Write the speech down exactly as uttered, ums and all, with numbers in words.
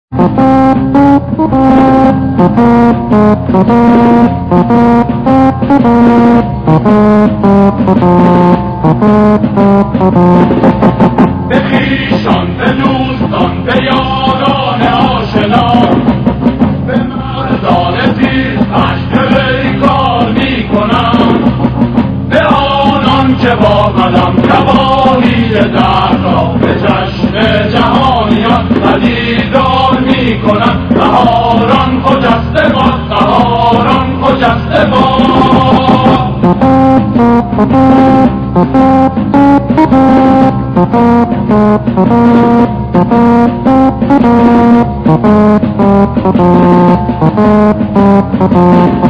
به خویشان، به دوستان، به یاران آشنا، به مردان زیست مشغله کار میکنم، به آنان که با قلم گواهی درد را به چشم جهانیان پدیدار میکنم. بهاران خجسته باد، بهاران خجسته باد. Thank you.